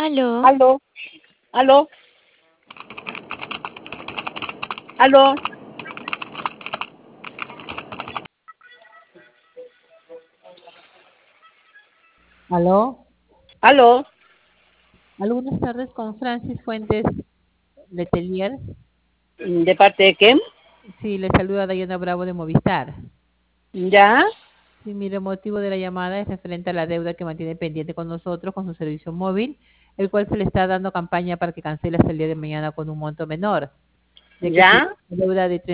Aló, Aló, aló, aló, Aló, aló. aló, buenas tardes con Francis Fuentes Letelier. ¿De parte de quién? Sí, le saluda Dayana Bravo de Movistar. ¿Ya? Sí, mire, el motivo de la llamada es referente a la deuda que mantiene pendiente con nosotros, con su servicio móvil, el cual se le está dando campaña para que cancele hasta el día de mañana con un monto menor, ya que tiene ¿Ya? una deuda de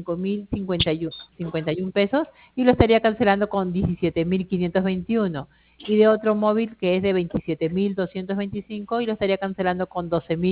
35.051 pesos y lo estaría cancelando con 17.521. Y de otro móvil que es de 27.225 y lo estaría cancelando con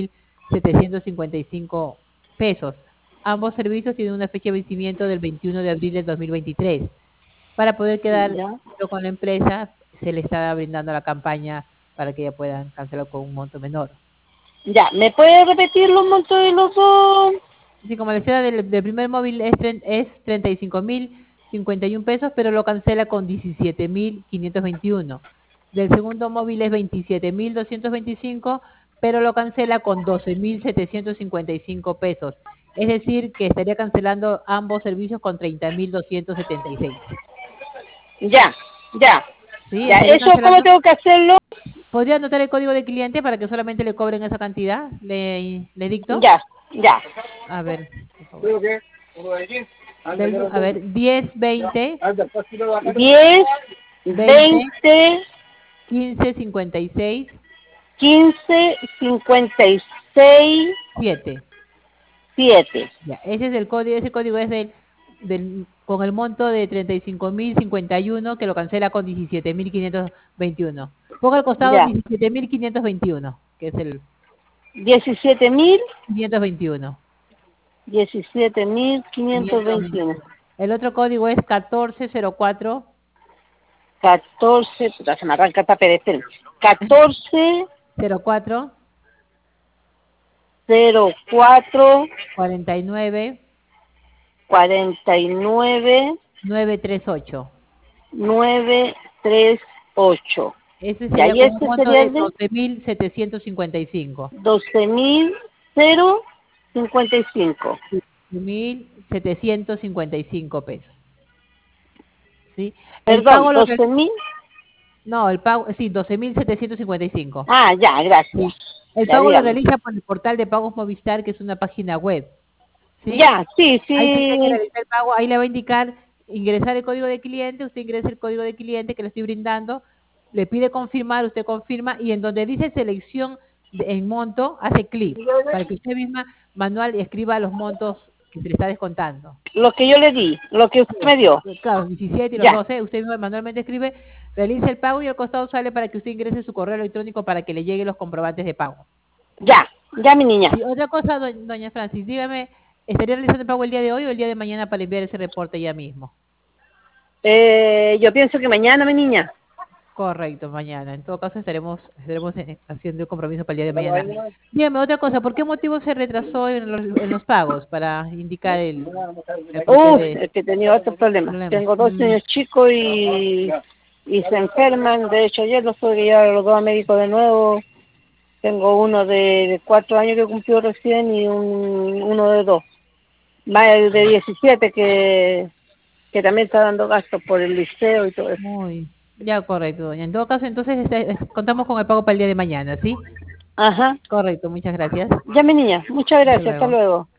12.755 pesos. Ambos servicios tienen una fecha de vencimiento del 21 de abril de 2023. Para poder quedar ¿Ya? con la empresa, se le está brindando la campaña para que ya puedan cancelar con un monto menor. ¿Ya? ¿Me puede repetir los montos de los dos? Sí, como le decía, del primer móvil es 35.051 pesos, pero lo cancela con 17.521. Del segundo móvil es 27.225, pero lo cancela con 12.755 pesos. Es decir, que estaría cancelando ambos servicios con 30.276. Ya, ya, ¿Sí? ya. Estaría ¿Eso cómo cancelando. tengo que hacerlo? ¿Podría anotar el código de cliente para que solamente le cobren esa cantidad? ¿Le dicto? Ya, ya. A ver, por favor. A ver, 10, 20, 10, 20, 20, 15, 56, 15, 56, 7. 7. Ya, ese es el código, ese código es con el monto de 35.051 que lo cancela con 17.521. Ponga al costado Ya. 17.521, que es el 17.000, 521. 17.521. 521. El otro código es 1404. 14, puta, se me arranca el papel, esperen. 14, 04 04, 49 49, 938. 938. Ese Y sería ahí con un este monto sería de el de 12.755. 12.055. 1.755 pesos. ¿Sí? El Perdón, pago lo realiza. 12.000. No, el pago, sí, 12.755. Ah, ya, gracias. Sí. El Ya, pago lo dígame. realiza por el portal de pagos Movistar, que es una página web. ¿Sí? Ya, sí, Ahí tendría que sí. realizar el pago, ahí le va a indicar ingresar el código de cliente, usted ingresa el código de cliente que le estoy brindando, le pide confirmar, usted confirma y en donde dice selección en monto, hace clic para que usted misma manual escriba los montos que se le está descontando. Lo que yo le di, lo que usted Sí, me dio. claro, 17 y los Ya, 12, usted misma manualmente escribe, realiza el pago y al costado sale para que usted ingrese su correo electrónico para que le lleguen los comprobantes de pago. ya, ya, mi niña. Sí, otra cosa, doña Francis, dígame, ¿estaría realizando el pago el día de hoy o el día de mañana para enviar ese reporte ya mismo? Yo pienso que mañana, mi niña. Correcto, mañana. En todo caso, estaremos haciendo el compromiso para el día de mañana. Dígame otra cosa, ¿por qué motivo se retrasó en los pagos para indicar el porqué de Es que he tenido otros problemas. problemas? Tengo dos niños chicos y se enferman. De hecho, ayer los tuve que llevar a los dos a médicos de nuevo. Tengo uno de 4 años que cumplió recién y uno de 2. Más el de 17 que también está dando gastos por el liceo y todo eso. Muy, ya correcto, doña. En todo caso, entonces contamos con el pago para el día de mañana, ¿sí? Ajá. Correcto, muchas gracias. Ya, mi niña. Muchas Hasta gracias. Hasta luego. luego.